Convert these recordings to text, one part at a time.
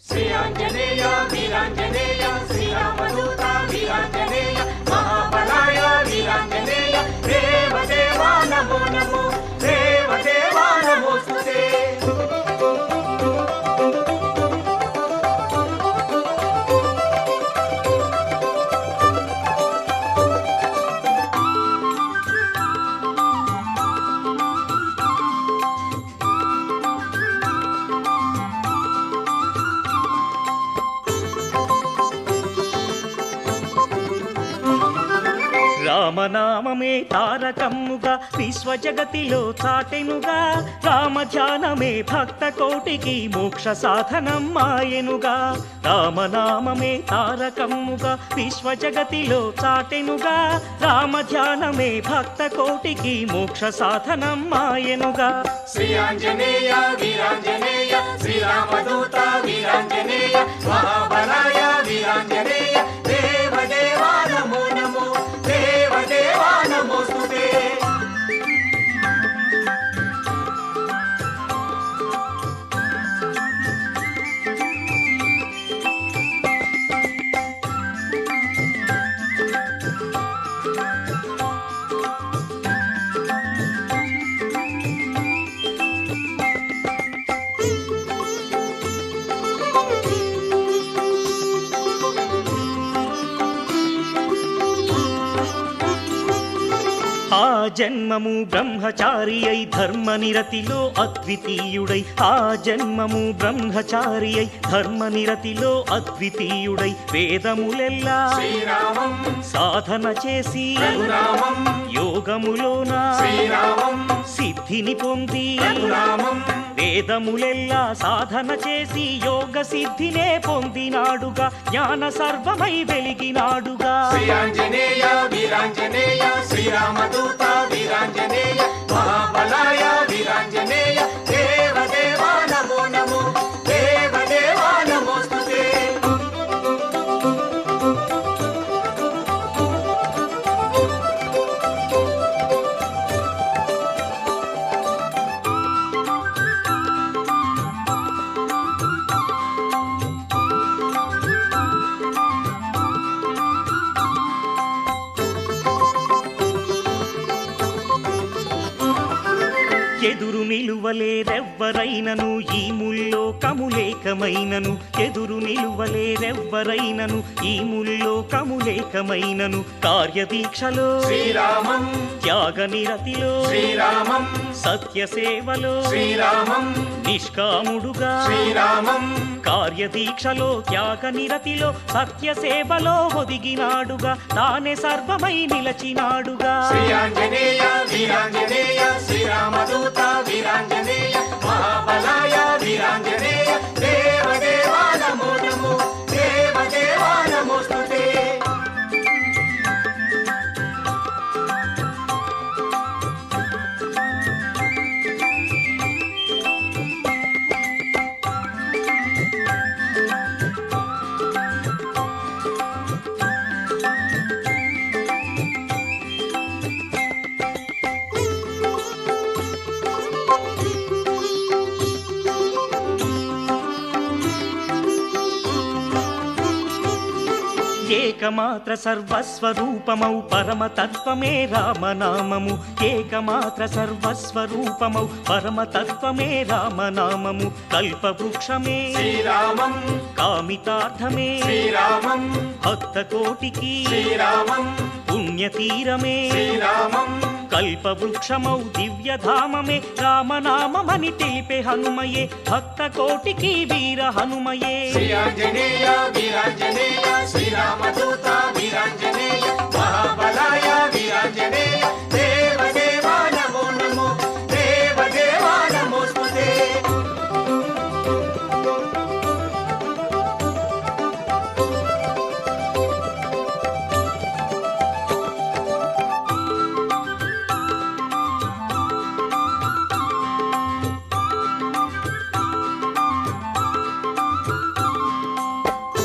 శ్రీ ఆంజనేయ వీరాంజనేయ శ్రీరామదూత వీరాంజనేయ మహాబలాయ వీరాంజనేయ దేవదేవా నమో నమో దేవదేవా నమోస్తుతే. రామనామమే తారకమ్ముగా విశ్వజగతిలో చాటెనుగా, రామధ్యానమే భక్త కోటికి మోక్ష సాధనం మాయెనుగా. రామనామమే తారకమ్ముగా విశ్వజగతిలో చాటెనుగా, రామధ్యానమే భక్త కోటికి మోక్ష సాధనం మాయెనుగా. శ్రీ ఆంజనేయ వీరాంజనేయ శ్రీరామదూత వీరాంజనేయ మహాబలాయ వీరాంజనేయ దేవదేవా నమో నమో దేవదేవా నమోస్తుతే. ఆ జన్మము బ్రహ్మచారి అయి ధర్మనిరతిలో అద్వితీయుడై, ఆ జన్మము బ్రహ్మచారి అయి ధర్మనిరతిలో అద్వితీయుడై, వేదములెల్లా శ్రీరామం సాధన చేసి రఘురామం యోగములోన శ్రీరామం సిద్ధిని పొంది రఘురామం వేదములెల్లా సాధన చేసి యోగ సిద్ధినే పొందినాడుగా, జ్ఞాన సర్వమై వెలిగినాడుగా. శ్రీ ఆంజనేయ వీరాంజనేయ శ్రీరామదూత వీరాంజనేయ మహాబలాయ వీరాంజనేయ దేవదేవా నమో నమో దేవదేవా నమోస్తుతే. ఎదురు నిలువలేరెవ్వరైనను ఈ ముల్లోకములేకమైనను, ఎదురు నిలువలేరెవ్వరైనను ఈ ముల్లోకములేకమైనను, కార్యదీక్షలో శ్రీరామం త్యాగ నిరతిలో శ్రీరామం సత్యసేవలో శ్రీరామం నిష్కాముడుగా, శ్రీరామం కార్యదీక్షలో త్యాగ నిరతిలో సత్యసేవలో ఒదిగినాడుగా, తానే సర్వమై నిలచినాడుగా. శ్రీ ఆంజనేయ వీరాంజనేయ శ్రీరామదూత వీరాంజనేయ మహాబలాయ వీరాంజనేయ దేవదేవా నమో నమో దేవదేవా నమోస్తుతే. ఏకమాత్ర సర్వస్వరూపమౌ పరమతత్వమే రామనామము, ఏకమాత్ర సర్వస్వరూపమౌ పరమతత్వమే రామనామము, కల్పవృక్షమే శ్రీరామం కామితార్థమే శ్రీరామం భక్త కోటికి శ్రీరామం పుణ్యతీరమే శ్రీరామం కల్పవృక్షమౌ దివ్యధామమే, రామనామమని తెలిపే హనుమయే భక్త కోటికి వీర హనుమయే. శ్రీ ఆంజనేయ వీరాంజనేయ శ్రీరామదూత వీరాంజనేయ మహాబలాయ వీరాంజనేయ దేవదేవా నమో నమో దేవదేవా నమోస్తుతే.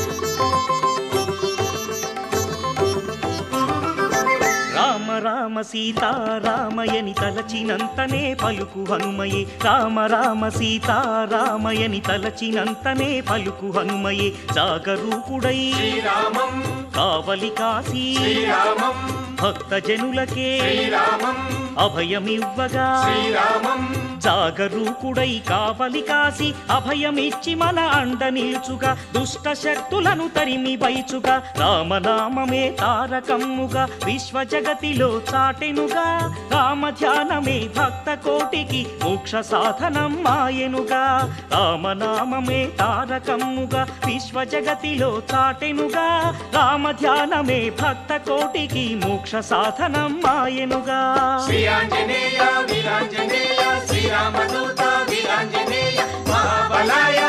రామ సీతారామయని తలచినంతనే పలుకు హనుమయే రామ రామ సీతారామయని తలచినంతనే పలుకు హనుమయే జాగరూకుడై శ్రీరామం కావలి కాసి శ్రీరామం భక్తజనులకే శ్రీరామం అభయమివ్వగా శ్రీరామం జాగరూకుడై కావలి కాసి అభయమిచ్చి మన అండ నిలుచుగా దుష్ట శక్తులను తరిమి వైచుగా రామనామమే తారకమ్ముగా విశ్వ జగతిలో చాటెనుగా రామ ధ్యానమే భక్త కోటికి మోక్ష సాధనం మాయెనుగా రామనామమే తారకమ్ముగా విశ్వ జగతిలో చాటెనుగా రామ ధ్యానమే భక్త కోటికి మోక్ష సాధనం మాయెనుగా శ్రీ ఆంజనేయ వీరాంజనేయ శ్రీరామదూత వీరాంజనేయ మహాబలాయ